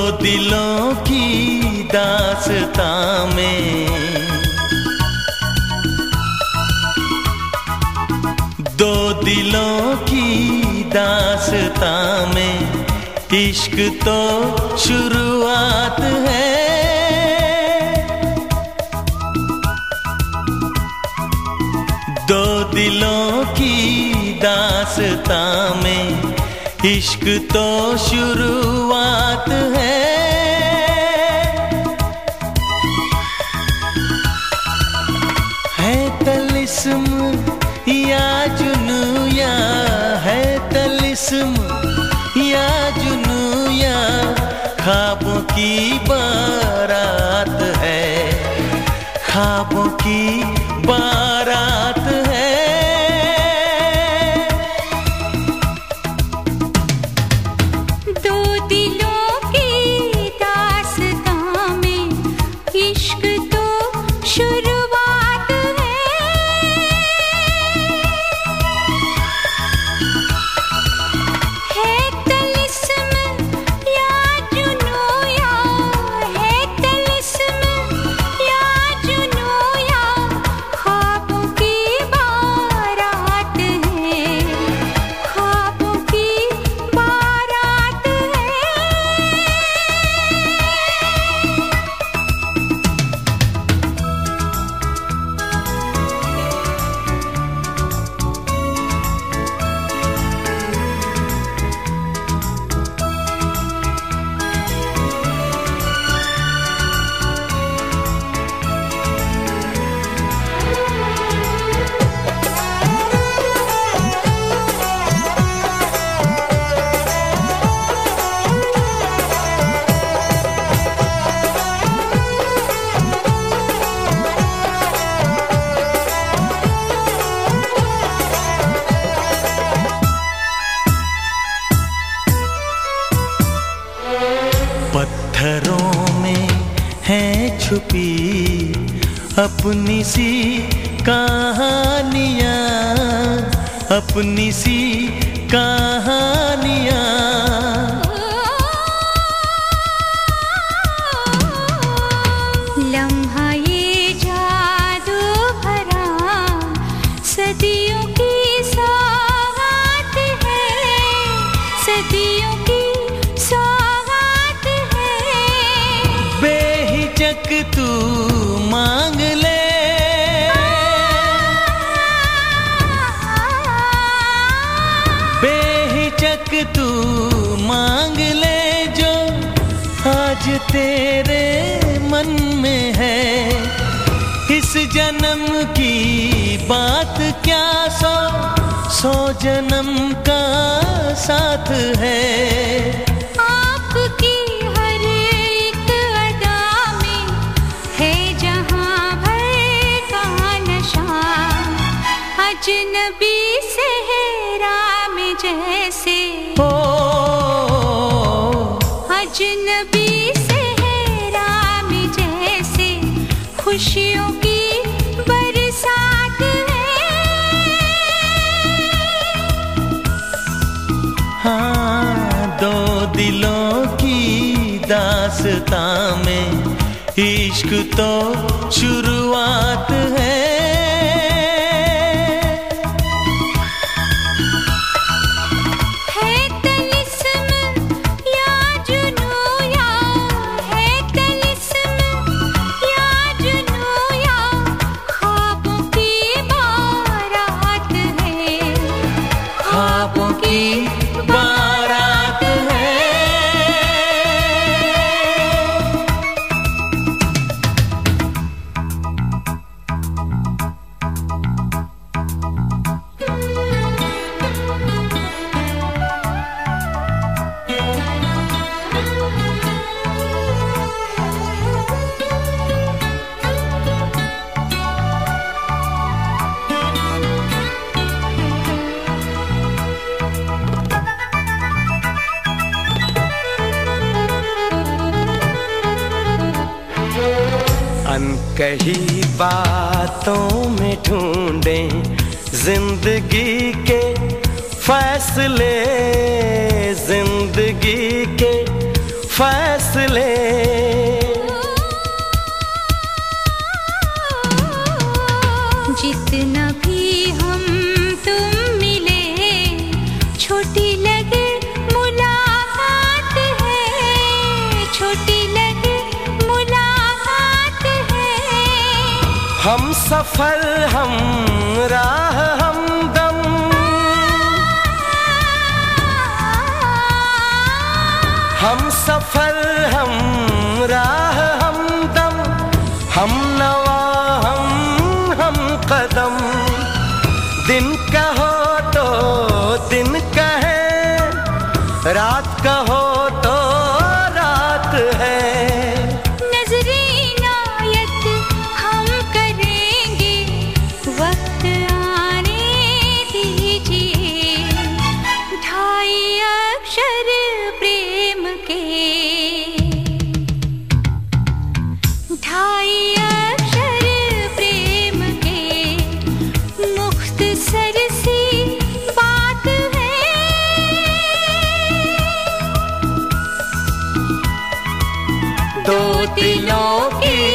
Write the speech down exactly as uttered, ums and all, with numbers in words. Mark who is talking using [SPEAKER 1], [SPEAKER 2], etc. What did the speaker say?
[SPEAKER 1] दिलों की दास्तां में, दो दिलों की दास्तां में इश्क तो शुरुआत है। दो दिलों की दास्तां में इश्क तो शुरुआत है। है तलिस्म या जुनू या, है तलिस्म या जुनू या, ख्वाबों की बारात है, ख्वाबों की बारात है।
[SPEAKER 2] दो दिलों की दास्तां में इश्क तो शुरुआत है। है तलिस्म या जुनू या, है तलिस्म या जुनू या, ख्वाबों की बारात है, ख्वाबों की बारात है।
[SPEAKER 1] पत्थरों में है छुपी अपनी सी कहानियाँ, अपनी सी कहानियाँ।
[SPEAKER 2] लम्हा ये जादू भरा सदियों की सौगात है, सदियों की सौगात है।
[SPEAKER 1] बेहिचक तू मांग ले, बेहिचक तू मांग ले जो आज तेरे मन में है। इस जन्म की बात क्या, सौ सौ जन्म का साथ है।
[SPEAKER 2] आपकी हर एक अदा में है जहां भर का नशा, अजनबी सेहरा में जैसे,
[SPEAKER 1] ओ
[SPEAKER 2] अजनबी सेहरा में जैसे खुशियों की बरसात है।
[SPEAKER 1] हाँ, दो दिलों की दास्तां में इश्क तो शुरुआत है।
[SPEAKER 2] है तलिस्म या जुनू या, है तलिस्म या जुनू या, ख्वाबों की बारात है,
[SPEAKER 1] ख्वाबों की बारात है।
[SPEAKER 3] अनकही बातों में ढूंढें जिंदगी के फैसले, जिंदगी के फैसले।
[SPEAKER 2] जितना भी हम तुम मिले, छोटी लगे मुलाकात है, छोटी लगे मुलाकात है।
[SPEAKER 3] हम सफर हम राह हमदम, हम सफर हम राह हमदम, हम नवा हम हम कदम। दिन कहो तो दिन कहे, रात कहो तो रात है।
[SPEAKER 2] नजरे इनायत हम करेंगे, वक्त आने दीजिए। ढाई अक्षर प्रेम के, ढाई अक्षर प्रेम के, मुख्तसर सी बात है।
[SPEAKER 3] दो दिलों की